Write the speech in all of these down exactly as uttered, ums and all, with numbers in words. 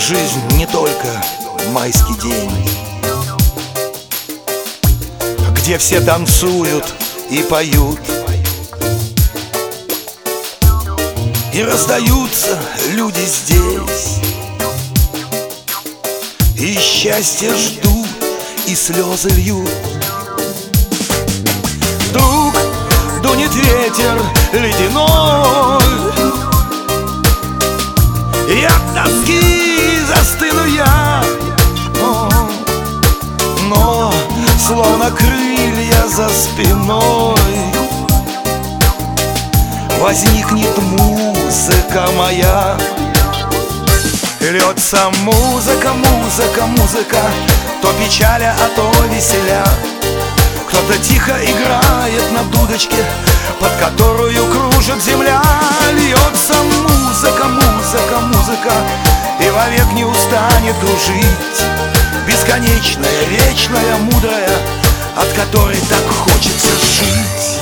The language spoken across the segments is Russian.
Жизнь не только майский день, где все танцуют и поют, и раздаются люди здесь, и счастье ждут, и слезы льют. Вдруг дунет ветер ледяной, и от тоски застыну я, но, но словно крылья за спиной возникнет музыка моя. Льется музыка, музыка, музыка, то печаля, а то веселя. Кто-то тихо играет на дудочке, под которую кружит земля. Льется музыка, музыка, музыка, и вовек не устанет кружить. Бесконечная, вечная, мудрая, от которой так хочется жить.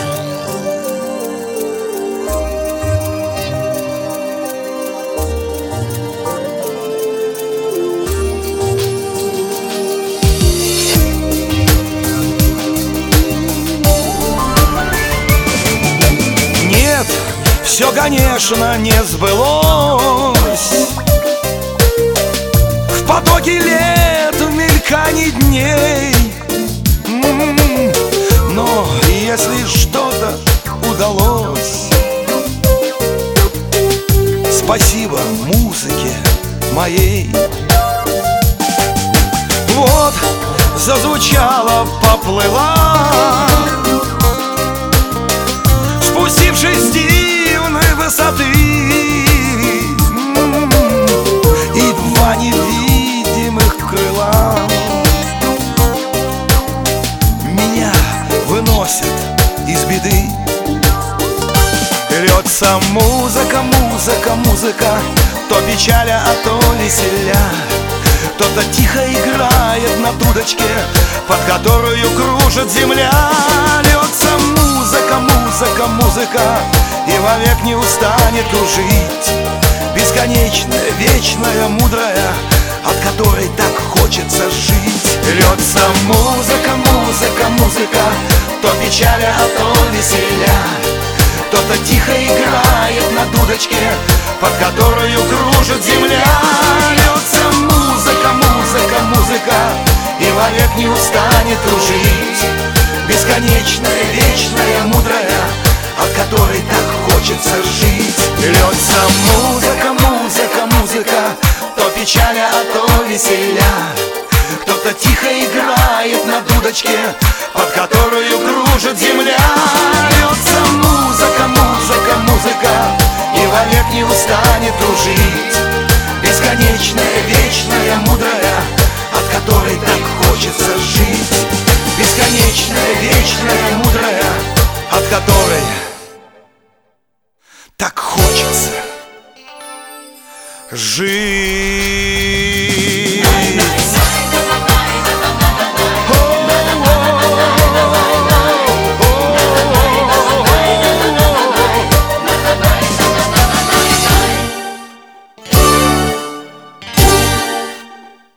Все, конечно, не сбылось в потоке лет, в мелькании дней. Но если что-то удалось, спасибо музыке моей. Вот зазвучала, поплыла, спустившись с дивной высоты, и два невидимых крыла меня выносят из беды. Льется музыка, музыка, музыка, то печаля, а то веселя. Кто-то тихо играет на дудочке, под которую кружит земля. Льется музыка, музыка, музыка, и вовек не устанет кружить. Бесконечная, вечная, мудрая, от которой так хочется жить. Льется музыка, музыка, музыка, то печаля, а то веселя. Кто-то тихо играет на дудочке, под которую кружит земля. Льется музыка, музыка, музыка, и вовек не устанет кружить. Бесконечная, вечная, мудрая, от которой так хочется жить. Льется музыка, музыка, музыка, то печаля, а то веселя. Кто-то тихо играет на дудочке, под которую кружит земля. Льется музыка, музыка, музыка, и вовек не устанет кружить. Бесконечная, вечная, мудрая, от которой так хочется жить. Бесконечная, вечная, мудрая, от которой так хочется жить.